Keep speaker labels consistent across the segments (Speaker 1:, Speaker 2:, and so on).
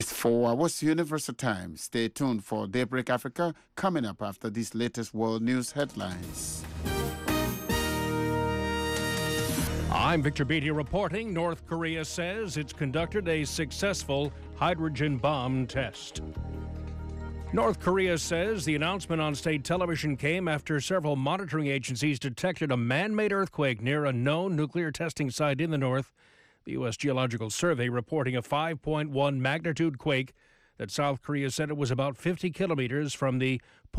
Speaker 1: It's 4 hours Universal Time. Stay tuned for Daybreak Africa coming up after these latest world news headlines.
Speaker 2: I'm Victor Beatty reporting. North Korea says it's conducted a successful hydrogen bomb test. North Korea says the announcement on state television came after several monitoring agencies detected a man-made earthquake near a known nuclear testing site in the north. The U.S. Geological Survey reporting a 5.1 magnitude quake that South Korea said it was about 50 kilometers from the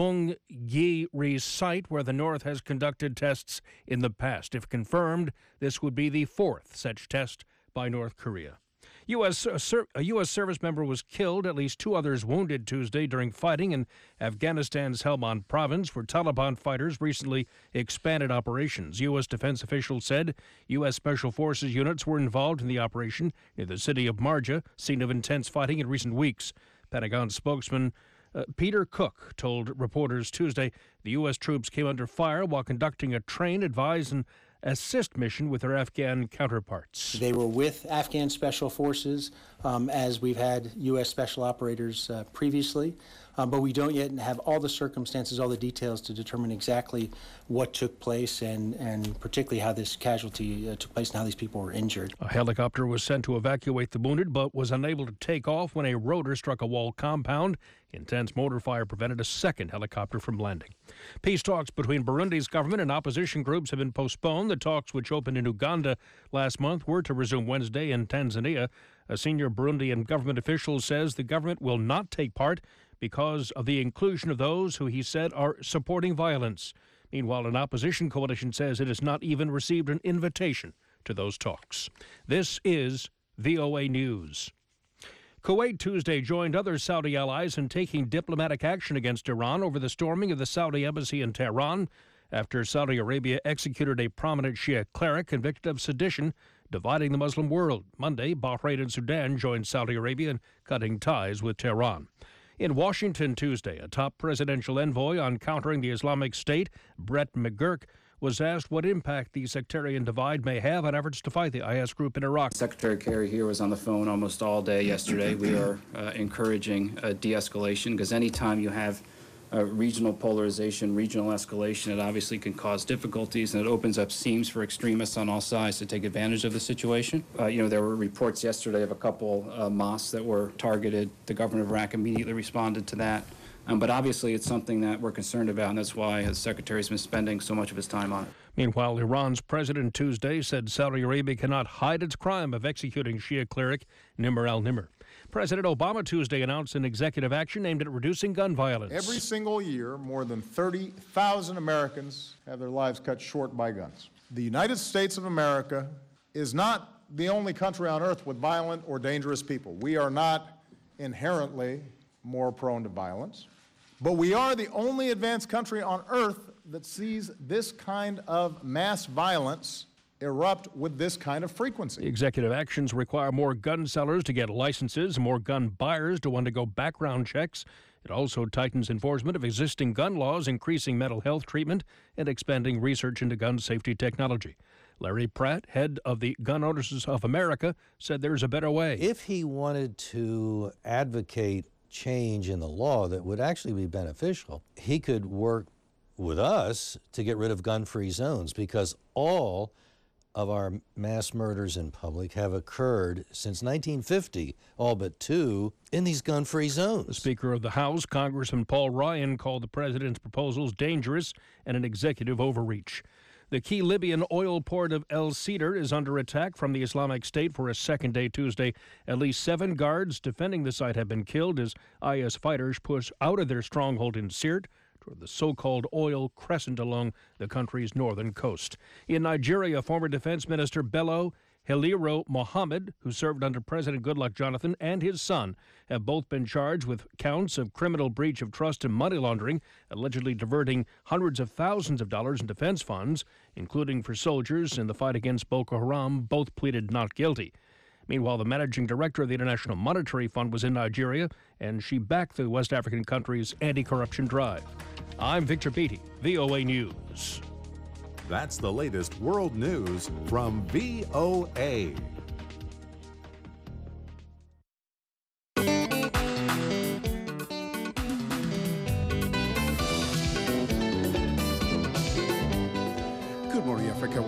Speaker 2: Punggye-ri site where the North has conducted tests in the past. If confirmed, this would be the fourth such test by North Korea. A U.S. service member was killed, at least 2 others wounded Tuesday during fighting in Afghanistan's Helmand province, where Taliban fighters recently expanded operations. U.S. defense officials said U.S. Special Forces units were involved in the operation near the city of Marja, scene of intense fighting in recent weeks. Pentagon spokesman Peter Cook told reporters Tuesday the U.S. troops came under fire while conducting a train, advise, and assist mission with their Afghan counterparts.
Speaker 3: They were with Afghan Special Forces, as we've had U.S. Special Operators previously, but we don't yet have all the circumstances, all the details to determine exactly what took place and particularly how this casualty took place and how these people were injured.
Speaker 2: A helicopter was sent to evacuate the wounded, but was unable to take off when a rotor struck a wall compound. Intense motor fire prevented a second helicopter from landing. Peace talks between Burundi's government and opposition groups have been postponed. The talks, which opened in Uganda last month, were to resume Wednesday in Tanzania. A senior Burundian government official says the government will not take part because of the inclusion of those who he said are supporting violence. Meanwhile, an opposition coalition says it has not even received an invitation to those talks. This is VOA News. Kuwait Tuesday joined other Saudi allies in taking diplomatic action against Iran over the storming of the Saudi embassy in Tehran after Saudi Arabia executed a prominent Shia cleric convicted of sedition, dividing the Muslim world. Monday, Bahrain and Sudan joined Saudi Arabia in cutting ties with Tehran. In Washington Tuesday, a top presidential envoy on countering the Islamic State, Brett McGurk, was asked what impact the sectarian divide may have on efforts to fight the IS group in Iraq.
Speaker 4: Secretary Kerry here was on the phone almost all day yesterday. We are encouraging de-escalation because anytime you have regional polarization, regional escalation, it obviously can cause difficulties and it opens up seams for extremists on all sides to take advantage of the situation. There were reports yesterday of a couple mosques that were targeted. The government of Iraq immediately responded to that. But obviously it's something that we're concerned about, and that's why the Secretary's been spending so much of his time on it.
Speaker 2: Meanwhile, Iran's president Tuesday said Saudi Arabia cannot hide its crime of executing Shia cleric Nimr al-Nimr. President Obama Tuesday announced an executive action aimed at reducing gun violence.
Speaker 5: Every single year, more than 30,000 Americans have their lives cut short by guns. The United States of America is not the only country on earth with violent or dangerous people. We are not inherently more prone to violence. But we are the only advanced country on earth that sees this kind of mass violence erupt with this kind of frequency.
Speaker 2: Executive actions require more gun sellers to get licenses, more gun buyers to undergo background checks. It also tightens enforcement of existing gun laws, increasing mental health treatment, and expanding research into gun safety technology. Larry Pratt, head of the Gun Owners of America, said there's a better way.
Speaker 6: If he wanted to advocate change in the law that would actually be beneficial, he could work with us to get rid of gun-free zones, because all of our mass murders in public have occurred since 1950, all but 2 in these gun-free zones.
Speaker 2: The Speaker of the House, Congressman Paul Ryan, called the president's proposals dangerous and an executive overreach. The key Libyan oil port of El Cedar is under attack from the Islamic State for a second day Tuesday. At least 7 guards defending the site have been killed as IS fighters push out of their stronghold in Sirte toward the so-called oil crescent along the country's northern coast. In Nigeria, former Defense Minister Bello Haliru Mohammed, who served under President Goodluck Jonathan, and his son have both been charged with counts of criminal breach of trust and money laundering, allegedly diverting hundreds of thousands of dollars in defense funds, including for soldiers in the fight against Boko Haram. Both pleaded not guilty. Meanwhile, the managing director of the International Monetary Fund was in Nigeria, and she backed the West African country's anti-corruption drive. I'm Victor Beatty, VOA News.
Speaker 7: That's the latest world news from VOA.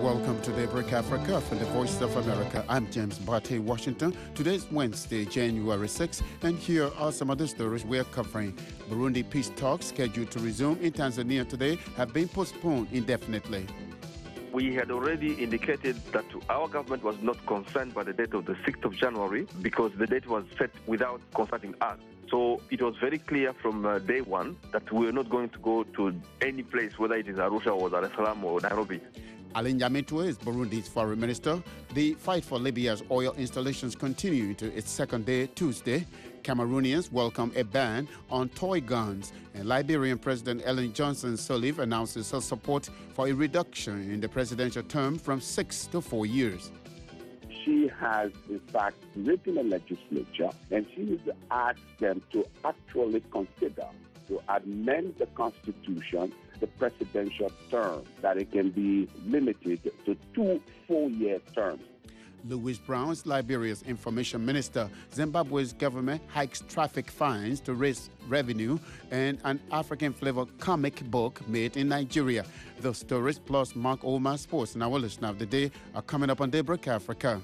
Speaker 1: Welcome to Daybreak Africa from the Voice of America. I'm James Barty, Washington. Today's Wednesday, January 6th, and here are some of the stories we're covering. Burundi peace talks scheduled to resume in Tanzania today have been postponed indefinitely.
Speaker 8: We had already indicated that our government was not concerned by the date of the 6th of January because the date was set without consulting us. So it was very clear from day one that we were not going to go to any place, whether it is Arusha or Dar es Salaam or Nairobi.
Speaker 1: Alain Nyamitwe is Burundi's foreign minister. The fight for Libya's oil installations continue into its second day Tuesday. Cameroonians welcome a ban on toy guns. And Liberian President Ellen Johnson Sirleaf announces her support for a reduction in the presidential term from 6 to 4 years.
Speaker 9: She has, in fact, written a legislature, and she has asked them to actually consider to amend the Constitution, the presidential term, that it can be limited to 2 4-year terms.
Speaker 1: Louis Brown is Liberia's information minister. Zimbabwe's government hikes traffic fines to raise revenue, and an African-flavored comic book made in Nigeria. Those stories plus Mark Omar's sports and our listener of the day are coming up on Daybreak Africa.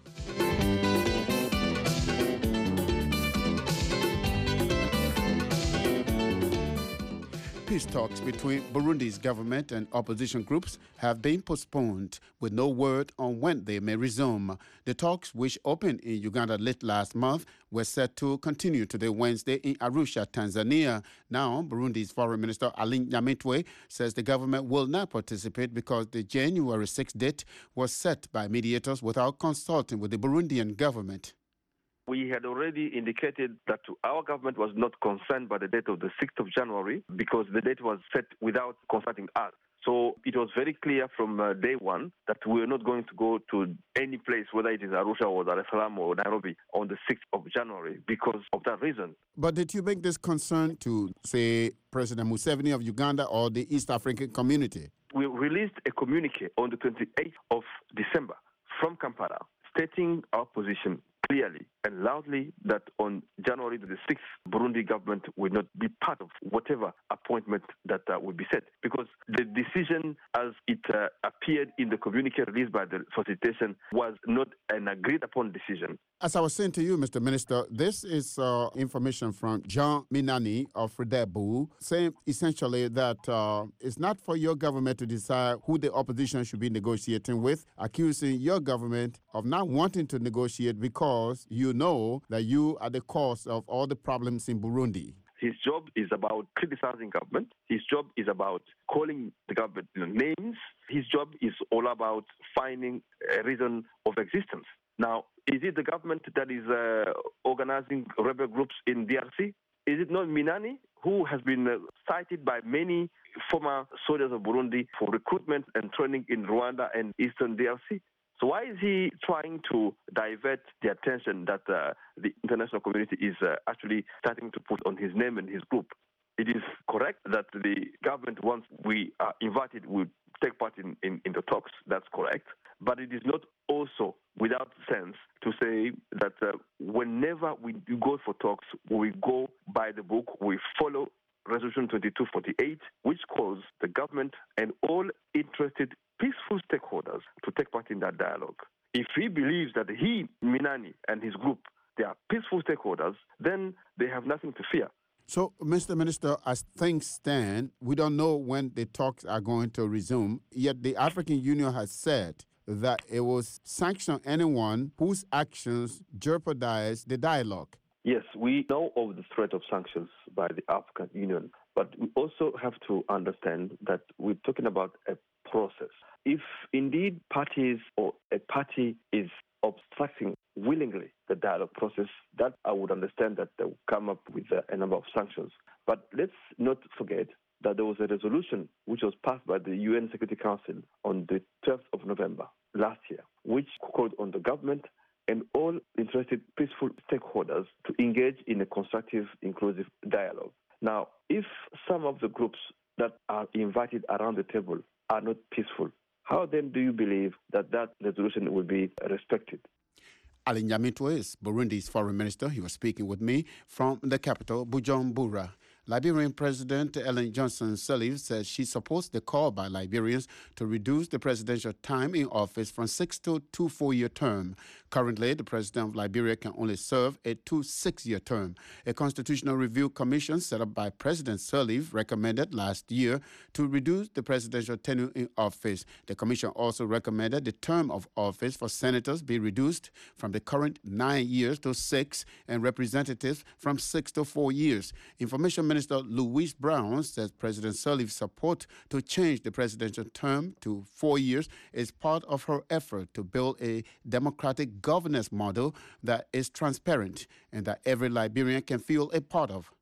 Speaker 1: Peace talks between Burundi's government and opposition groups have been postponed with no word on when they may resume. The talks, which opened in Uganda late last month, were set to continue today Wednesday in Arusha, Tanzania. Now, Burundi's Foreign Minister Alain Nyamitwe says the government will not participate because the January 6th date was set by mediators without consulting with the Burundian government.
Speaker 8: We had already indicated that our government was not concerned by the date of the 6th of January because the date was set without consulting us. So it was very clear from day one that we were not going to go to any place, whether it is Arusha or Dar es Salaam or Nairobi, on the 6th of January because of that reason.
Speaker 1: But did you make this concern to, say, President Museveni of Uganda or the East African community?
Speaker 8: We released a communique on the 28th of December from Kampala stating our position clearly and loudly that on January the 6th, Burundi government will not be part of whatever appointment that will be set. Because the decision as it appeared in the communique released by the facilitation was not an agreed upon decision.
Speaker 1: As I was saying to you, Mr. Minister, this is information from Jean Minani of Fredebu, saying essentially that it's not for your government to decide who the opposition should be negotiating with, accusing your government of not wanting to negotiate because you know that you are the cause of all the problems in Burundi.
Speaker 8: His job is about criticizing government. His job is about calling the government names. His job is all about finding a reason of existence. Now, is it the government that is organizing rebel groups in DRC? Is it not Minani, who has been cited by many former soldiers of Burundi for recruitment and training in Rwanda and Eastern DRC? So why is he trying to divert the attention that the international community is actually starting to put on his name and his group? It is correct that the government, once we are invited, will take part in the talks. That's correct. But it is not also without sense to say that whenever we go for talks, we go by the book, we follow Resolution 2248, which calls the government and all interested peaceful stakeholders to take part in that dialogue. If he believes that he, Minani, and his group, they are peaceful stakeholders, then they have nothing to fear.
Speaker 1: So, Mr. Minister, as things stand, we don't know when the talks are going to resume, yet the African Union has said that it will sanction anyone whose actions jeopardize the dialogue.
Speaker 8: Yes, we know of the threat of sanctions by the African Union, but we also have to understand that we're talking about a process. If indeed parties or a party is obstructing willingly the dialogue process, that I would understand that they will come up with a number of sanctions. But let's not forget that there was a resolution which was passed by the UN Security Council on the 12th of November last year, which called on the government and all interested peaceful stakeholders to engage in a constructive, inclusive dialogue. Now, if some of the groups that are invited around the table are not peaceful, how then do you believe that that resolution will be respected?
Speaker 1: Alain Nyamitwe is Burundi's foreign minister. He was speaking with me from the capital, Bujumbura. Liberian President Ellen Johnson Sirleaf says she supports the call by Liberians to reduce the presidential time in office from 6 to 2 4-year term. Currently, the president of Liberia can only serve a 2 6-year term. A constitutional review commission set up by President Sirleaf recommended last year to reduce the presidential tenure in office. The commission also recommended the term of office for senators be reduced from the current 9 years to 6 and representatives from 6 to 4 years. Information Minister Louise Brown says President Sirleaf's support to change the presidential term to 4 years is part of her effort to build a democratic governance model that is transparent and that every Liberian can feel a part of.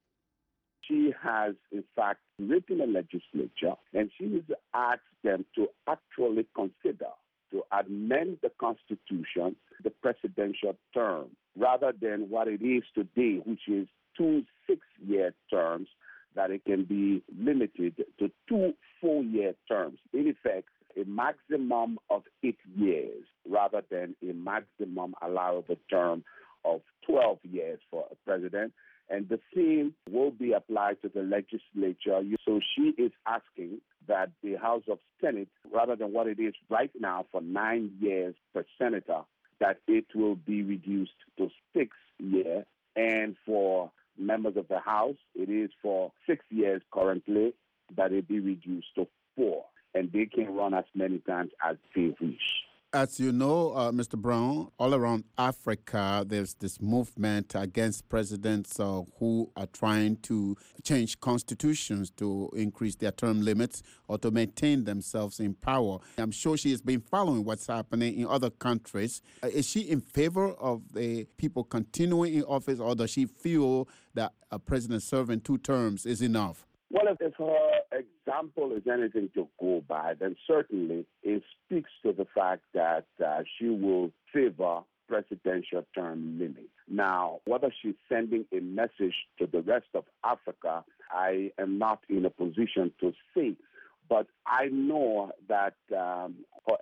Speaker 9: She has, in fact, written a legislature, and she has asked them to actually consider to amend the Constitution, the presidential term, rather than what it is today, which is 2 6-year terms, that it can be limited to 2 4-year terms. In effect, a maximum of 8 years rather than a maximum allowable term of 12 years for a president. And the same will be applied to the legislature. So she is asking that the House of Senate, rather than what it is right now for 9 years per senator, that it will be reduced to 6 years. And for members of the House, it is for 6 years currently, that it be reduced to 4. And they can run as many times as they wish.
Speaker 1: As you know, Mr. Brown, all around Africa, there's this movement against presidents who are trying to change constitutions to increase their term limits or to maintain themselves in power. I'm sure she has been following what's happening in other countries. Is she in favor of the people continuing in office, or does she feel that a president serving 2 terms is enough?
Speaker 9: Well, if her example is anything to go by, then certainly it speaks to the fact that she will favor presidential term limits. Now, whether she's sending a message to the rest of Africa, I am not in a position to say. But I know that her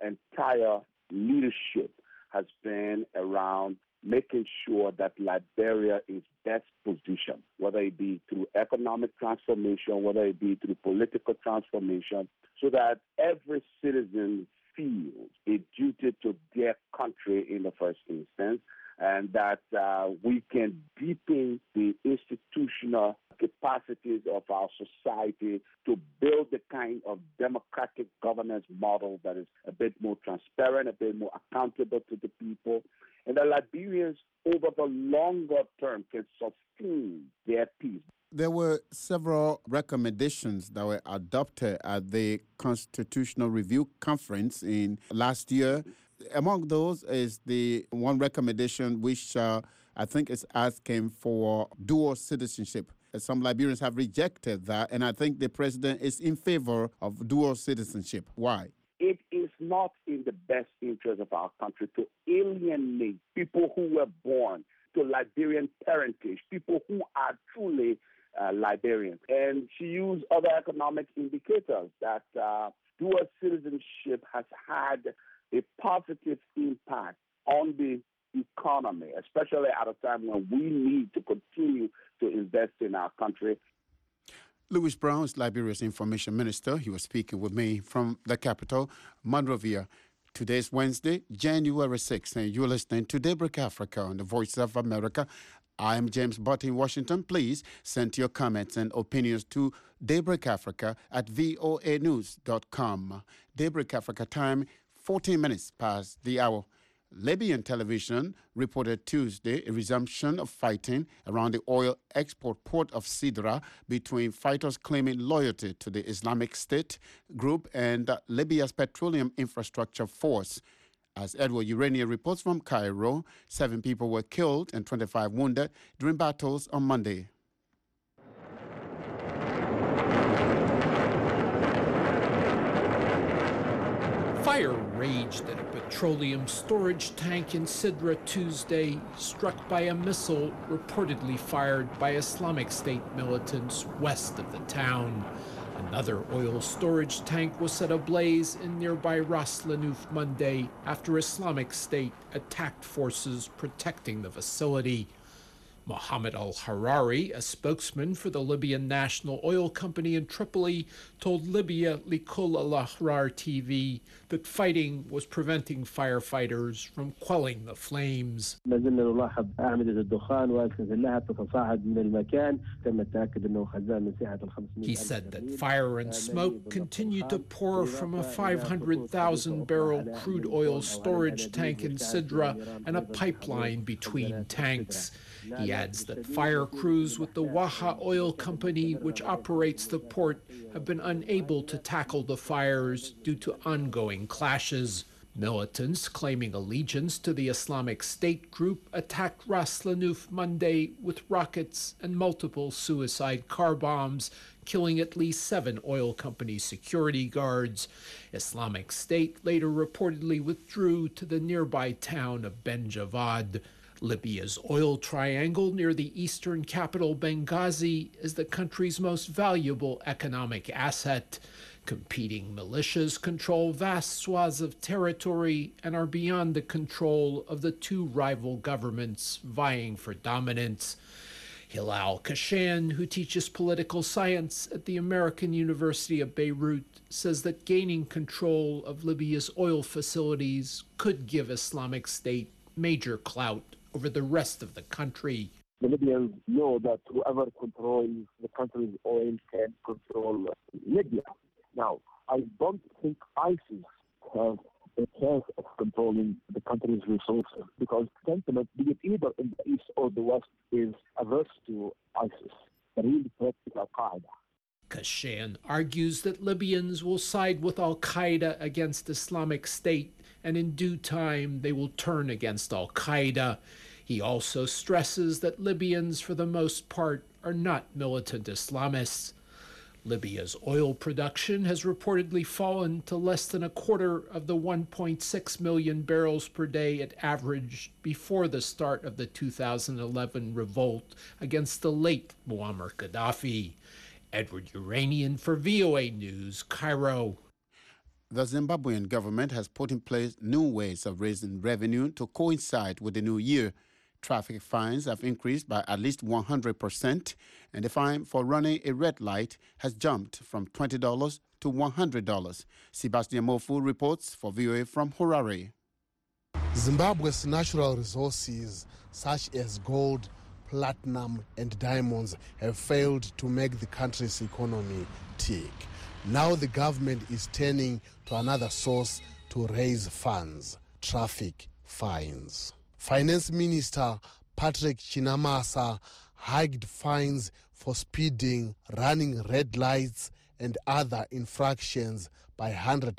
Speaker 9: entire leadership has been around making sure that Liberia is best positioned, whether it be through economic transformation, whether it be through political transformation, so that every citizen feels a duty to their country in the first instance, and that we can deepen the institutional capacities of our society to build the kind of democratic governance model that is a bit more transparent, a bit more accountable to the people, and that Liberians over the longer term can sustain their peace.
Speaker 1: There were several recommendations that were adopted at the Constitutional Review Conference in last year. Among those is the one recommendation which I think is asking for dual citizenship. Some Liberians have rejected that, and I think the president is in favor of dual citizenship. Why?
Speaker 9: It is not in the best interest of our country to alienate people who were born to Liberian parentage, people who are truly Liberians. And she used other economic indicators that dual citizenship has had a positive impact on the economy, especially at a time when we need to continue to invest in our country.
Speaker 1: Louise Brown is Liberia's information minister. He was speaking with me from the capital, Monrovia. Today's Wednesday, January 6th, and you're listening to Daybreak Africa on the Voice of America. I'm James Butt in Washington. Please send your comments and opinions to Daybreak Africa at voanews.com. Daybreak Africa time, 14 minutes past the hour. Libyan television reported Tuesday a resumption of fighting around the oil export port of Sidra between fighters claiming loyalty to the Islamic State group and Libya's Petroleum Infrastructure Force. As Edward Urania reports from Cairo, 7 people were killed and 25 wounded during battles on Monday.
Speaker 10: Fire raged at a petroleum storage tank in Sidra Tuesday, struck by a missile reportedly fired by Islamic State militants west of the town. Another oil storage tank was set ablaze in nearby Ras Lanuf Monday after Islamic State attacked forces protecting the facility. Mohammed al-Harari, a spokesman for the Libyan National Oil Company in Tripoli, told Libya Likul al-Ahrar TV that fighting was preventing firefighters from quelling the flames. He said that fire and smoke continued to pour from a 500,000-barrel crude oil storage tank in Sidra and a pipeline between tanks. He adds that fire crews with the Waha Oil Company, which operates the port, have been unable to tackle the fires due to ongoing clashes. Militants claiming allegiance to the Islamic State group attacked Ras Lanuf Monday with rockets and multiple suicide car bombs, killing at least 7 oil company security guards. Islamic State later reportedly withdrew to the nearby town of Ben Javad. Libya's oil triangle near the eastern capital Benghazi is the country's most valuable economic asset. Competing militias control vast swaths of territory and are beyond the control of the 2 rival governments vying for dominance. Hilal Kashan, who teaches political science at the American University of Beirut, says that gaining control of Libya's oil facilities could give Islamic State major clout over the rest of the country.
Speaker 9: The Libyans know that whoever controls the country's oil can control Libya. Now, I don't think ISIS has a chance of controlling the country's resources because sentiment, be it either in the east or the west, is averse to ISIS. The real threat is Al-Qaeda.
Speaker 10: Kashan argues that Libyans will side with Al-Qaeda against Islamic State, and in due time they will turn against Al-Qaeda. He also stresses that Libyans, for the most part, are not militant Islamists. Libya's oil production has reportedly fallen to less than a quarter of the 1.6 million barrels per day it averaged before the start of the 2011 revolt against the late Muammar Gaddafi. Edward Uranian for VOA News, Cairo.
Speaker 1: The Zimbabwean government has put in place new ways of raising revenue to coincide with the new year. Traffic fines have increased by at least 100%, and the fine for running a red light has jumped from $20 to $100. Sebastian Mofu reports for VOA from Harare.
Speaker 11: Zimbabwe's natural resources, such as gold, platinum, and diamonds, have failed to make the country's economy tick. Now the government is turning to another source to raise funds: traffic fines. Finance Minister Patrick Chinamasa hiked fines for speeding, running red lights, and other infractions by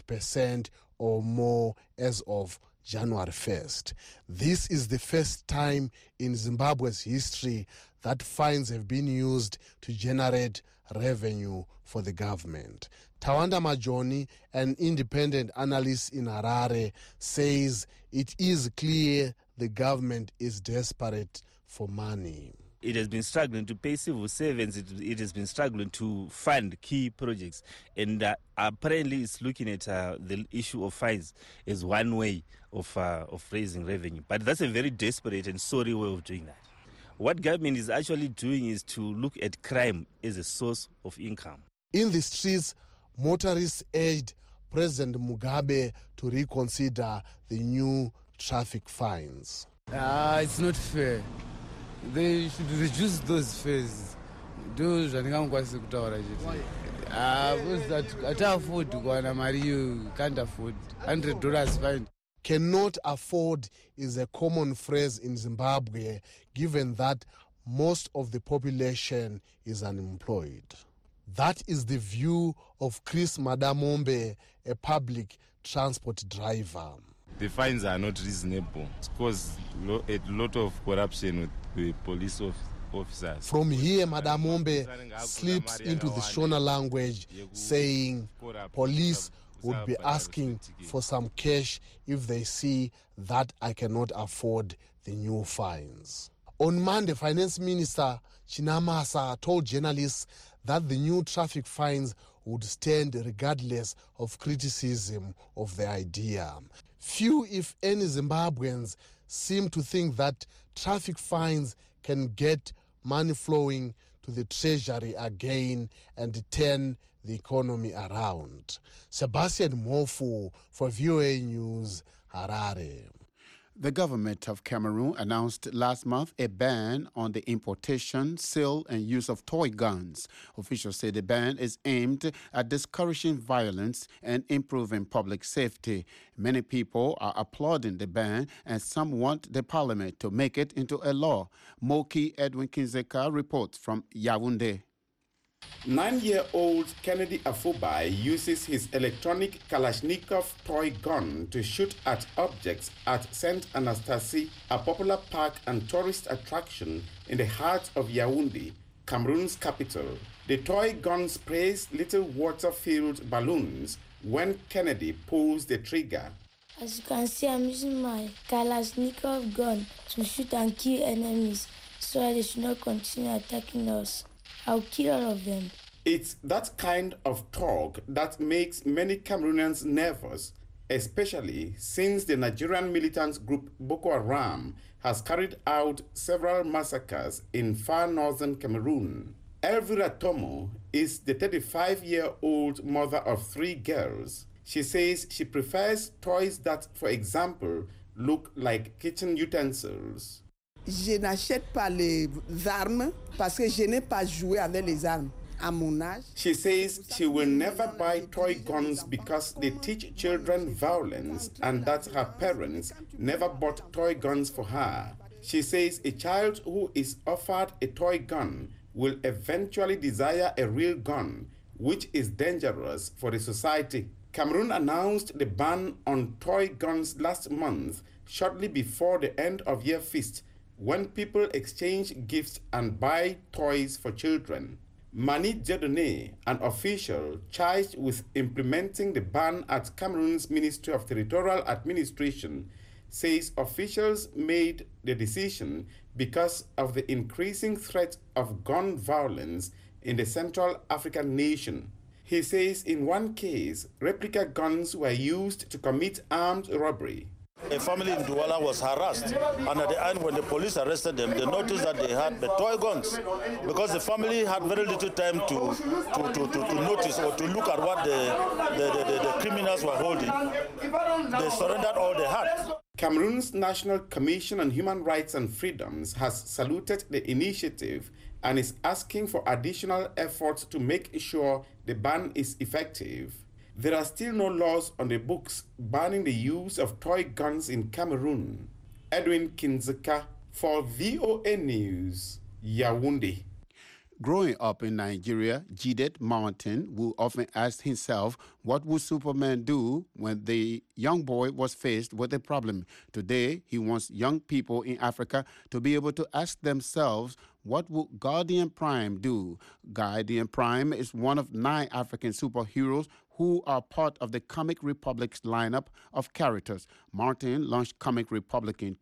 Speaker 11: 100% or more as of January 1st. This is the first time in Zimbabwe's history that fines have been used to generate revenue for the government. Tawanda Majoni, an independent analyst in Harare, says it is clear the government is desperate for money.
Speaker 12: It has been struggling to pay civil servants. It has been struggling to fund key projects. And apparently it's looking at the issue of fines as one way of raising revenue. But that's a very desperate and sorry way of doing that. What government is actually doing is to look at crime as a source of income.
Speaker 11: In the streets, motorists urged President Mugabe to reconsider the new traffic fines.
Speaker 13: It's not fair. They should reduce those fares. Those I can't afford to go on a Mario, can't afford $100 fine.
Speaker 11: Cannot afford is a common phrase in Zimbabwe, given that most of the population is unemployed. That is the view of Chris Madamombe, a public transport driver.
Speaker 14: The fines are not reasonable. It's caused a lot of corruption with the police officers.
Speaker 11: From here, Madamombe slips into the Shona language, saying police would be asking for some cash if they see that I cannot afford the new fines. On Monday, Finance Minister Chinamasa told journalists that the new traffic fines would stand regardless of criticism of the idea. Few, if any, Zimbabweans seem to think that traffic fines can get money flowing to the treasury again and turn the economy around. Sebastian Mofu for VOA News, Harare.
Speaker 1: The government of Cameroon announced last month a ban on the importation, sale, and use of toy guns. Officials say the ban is aimed at discouraging violence and improving public safety. Many people are applauding the ban, and some want the parliament to make it into a law. Moki Edwin Kinzeka reports from Yaoundé.
Speaker 15: 9-year-old Kennedy Afubai uses his electronic Kalashnikov toy gun to shoot at objects at Saint Anastasie, a popular park and tourist attraction in the heart of Yaoundé, Cameroon's capital. The toy gun sprays little water-filled balloons when Kennedy pulls the trigger.
Speaker 16: As you can see, I'm using my Kalashnikov gun to shoot and kill enemies so they should not continue attacking us. I'll kill all of them.
Speaker 15: It's that kind of talk that makes many Cameroonians nervous, especially since the Nigerian militant group Boko Haram has carried out several massacres in far northern Cameroon. Elvira Tomo is the 35-year-old mother of 3 girls. She says she prefers toys that, for example, look like kitchen utensils.
Speaker 17: Je n'achète pas les armes parce que je n'ai pas joué avec les armes à mon âge.
Speaker 15: She says she will never buy toy guns because they teach children violence and that her parents never bought toy guns for her. She says a child who is offered a toy gun will eventually desire a real gun, which is dangerous for the society. Cameroon announced the ban on toy guns last month, shortly before the end of year feast, when people exchange gifts and buy toys for children. Mani Dieudonné, an official charged with implementing the ban at Cameroon's Ministry of Territorial Administration, says officials made the decision because of the increasing threat of gun violence in the Central African nation. He says in one case, replica guns were used to commit armed robbery.
Speaker 18: A family in Douala was harassed, and at the end when the police arrested them, they noticed that they had the toy guns, because the family had very little time to notice or to look at what the criminals were holding. They surrendered all they had.
Speaker 15: Cameroon's National Commission on Human Rights and Freedoms has saluted the initiative and is asking for additional efforts to make sure the ban is effective. There are still no laws on the books banning the use of toy guns in Cameroon. Edwin Kinzeka for VOA News, Yaoundé.
Speaker 1: Growing up in Nigeria, Jide Martin will often ask himself, what would Superman do when the young boy was faced with a problem? Today, he wants young people in Africa to be able to ask themselves, what would Guardian Prime do? Guardian Prime is one of 9 African superheroes who are part of the Comic Republic's lineup of characters. Martin launched Comic Republic in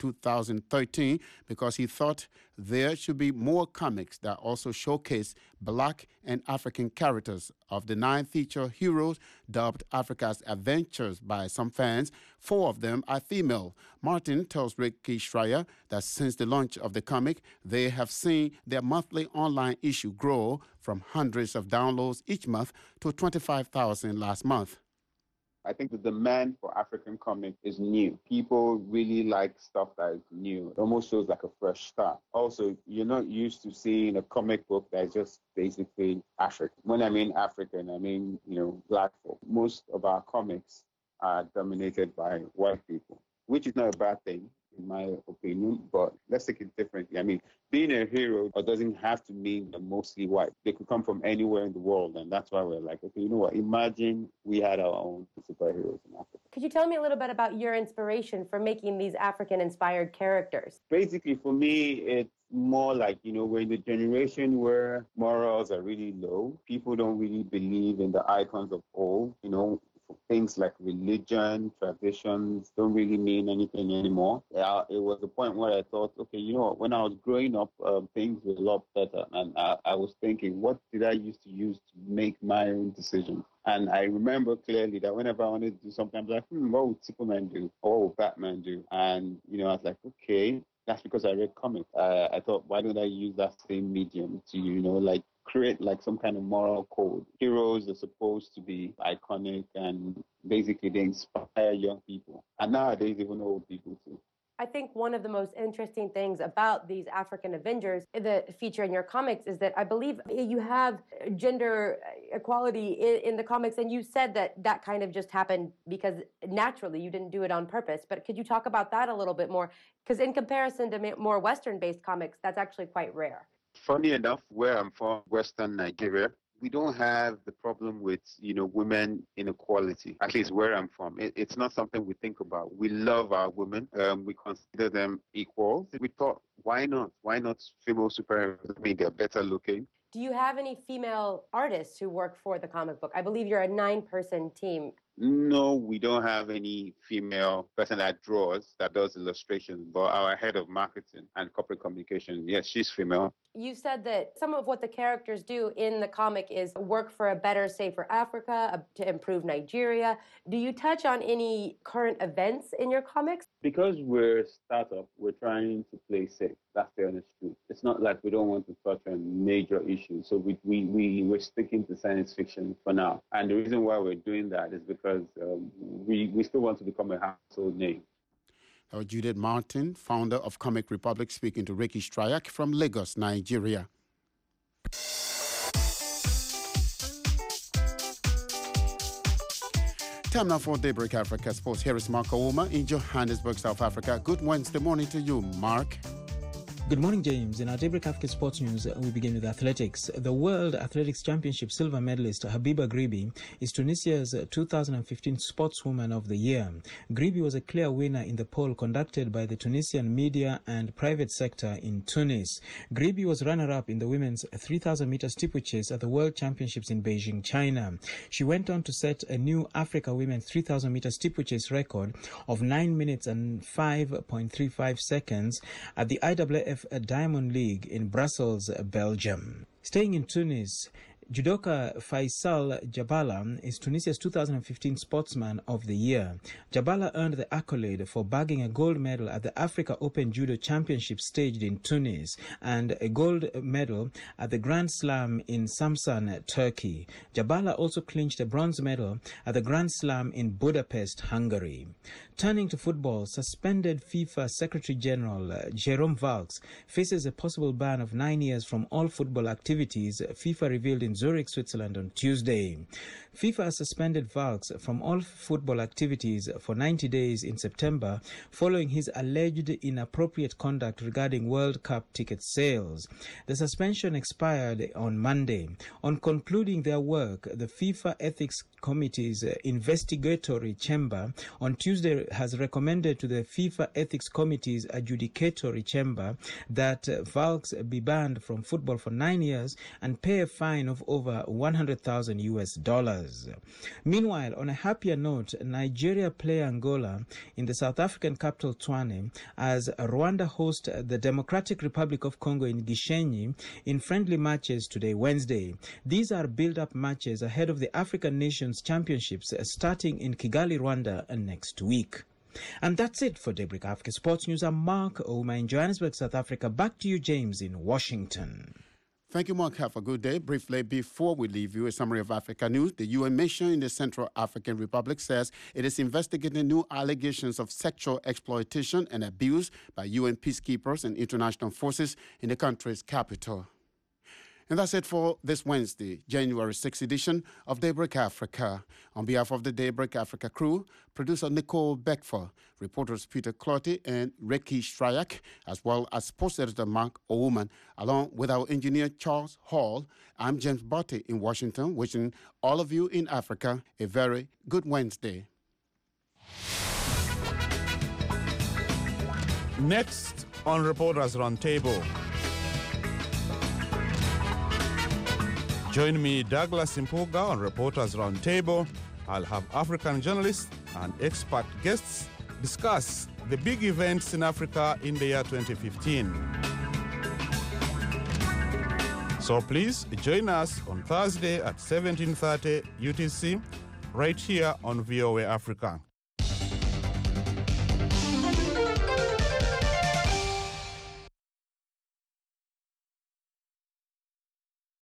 Speaker 1: 2013 because he thought there should be more comics that also showcase Black and African characters. Of the 9 feature heroes dubbed Africa's Adventures by some fans, 4 of them are female. Martin tells Ricky Schreier that since the launch of the comic, they have seen their monthly online issue grow from hundreds of downloads each month to 25,000 last month.
Speaker 19: I think the demand for African comics is new. People really like stuff that is new. It almost feels like a fresh start. Also, you're not used to seeing a comic book that's just basically African. When I mean African, I mean, Black folk. Most of our comics are dominated by white people, which is not a bad thing, in my opinion, but let's take it differently. I mean, being a hero doesn't have to mean they're mostly white. They could come from anywhere in the world, and that's why we're like, okay, you know what? Imagine we had our own superheroes in Africa.
Speaker 20: Could you tell me a little bit about your inspiration for making these African-inspired characters?
Speaker 19: Basically, for me, it's more like, we're in the generation where morals are really low. People don't really believe in the icons of old, things like religion, traditions don't really mean anything anymore. It was a point where I thought, okay, when I was growing up, things were a lot better. And I was thinking, what did I used to use to make my own decisions? And I remember clearly that whenever I wanted to do something, I was like, what would Superman do? Or what would Batman do? And, I was like, okay, That's because I read comics. I thought, why don't I use that same medium to, create some kind of moral code? Heroes are supposed to be iconic, and basically they inspire young people. And nowadays, even old people too.
Speaker 20: I think one of the most interesting things about these African Avengers that feature in your comics is that I believe you have gender equality in the comics, and you said that kind of just happened because naturally you didn't do it on purpose. But could you talk about that a little bit more? Because in comparison to more Western-based comics, that's actually quite rare.
Speaker 19: Funny enough, where I'm from, Western Nigeria, we don't have the problem with, women inequality, at least where I'm from. It's not something we think about. We love our women. We consider them equal. We thought, why not? Why not female superheroes? I mean, they're better looking.
Speaker 20: Do you have any female artists who work for the comic book? I believe you're a 9-person team.
Speaker 19: No, we don't have any female person that draws, that does illustrations, but our head of marketing and corporate communication, yes, she's female.
Speaker 20: You said that some of what the characters do in the comic is work for a better, safer Africa, to improve Nigeria. Do you touch on any current events in your comics?
Speaker 19: Because we're a startup, we're trying to play safe. That's the honest truth. It's not like we don't want to touch on major issues. So we're sticking to science fiction for now. And the reason why we're doing that is because we still want to become a household name.
Speaker 1: Judith Martin, founder of Comic Republic, speaking to Ricky Strayak from Lagos, Nigeria. Time now for Daybreak Africa Sports. Here is Mark Ouma in Johannesburg, South Africa. Good Wednesday morning to you, Mark.
Speaker 21: Good morning, James. In our Daybreak Africa Sports News, we begin with athletics. The World Athletics Championship silver medalist Habiba Gribi is Tunisia's 2015 Sportswoman of the Year. Gribi was a clear winner in the poll conducted by the Tunisian media and private sector in Tunis. Gribi was runner-up in the women's 3,000-meter steeplechase at the World Championships in Beijing, China. She went on to set a new Africa women's 3,000-meter steeplechase record of 9 minutes and 5.35 seconds at the IAAF Diamond League in Brussels, Belgium. Staying in Tunis, judoka Faisal Jabala is Tunisia's 2015 Sportsman of the Year. Jabala earned the accolade for bagging a gold medal at the Africa Open Judo Championship staged in Tunis and a gold medal at the Grand Slam in Samsun, Turkey. Jabala also clinched a bronze medal at the Grand Slam in Budapest, Hungary. Turning to football, suspended FIFA Secretary General Jerome Valks faces a possible ban of 9 years from all football activities, FIFA revealed in Zurich, Switzerland on Tuesday. FIFA has suspended Valks from all football activities for 90 days in September following his alleged inappropriate conduct regarding World Cup ticket sales. The suspension expired on Monday. On concluding their work, the FIFA Ethics Committee's investigatory chamber on Tuesday has recommended to the FIFA Ethics Committee's adjudicatory chamber that Valks be banned from football for 9 years and pay a fine of over $100,000. Meanwhile, on a happier note, Nigeria play Angola in the South African capital Tshwane as Rwanda host the Democratic Republic of Congo in Gishenyi in friendly matches today, Wednesday. These are build-up matches ahead of the African Nations Championships starting in Kigali, Rwanda next week. And that's it for Daybreak Africa Sports News. I'm Mark Ouma in Johannesburg, South Africa. Back to you, James, in Washington.
Speaker 1: Thank you, Mark. Have a good day. Briefly, before we leave you, a summary of Africa news. The UN mission in the Central African Republic says it is investigating new allegations of sexual exploitation and abuse by UN peacekeepers and international forces in the country's capital. And that's it for this Wednesday, January 6th edition of Daybreak Africa. On behalf of the Daybreak Africa crew, producer Nicole Beckfer, reporters Peter Clotty and Ricky Strayak, as well as sports editor Mark Owoman, along with our engineer Charles Hall, I'm James Botti in Washington, wishing all of you in Africa a very good Wednesday.
Speaker 7: Next on Reporters Roundtable. Join me, Douglas Impuga, on Reporters Roundtable. I'll have African journalists and expert guests discuss the big events in Africa in the year 2015. So please join us on Thursday at 17:30 UTC, right here on VOA Africa.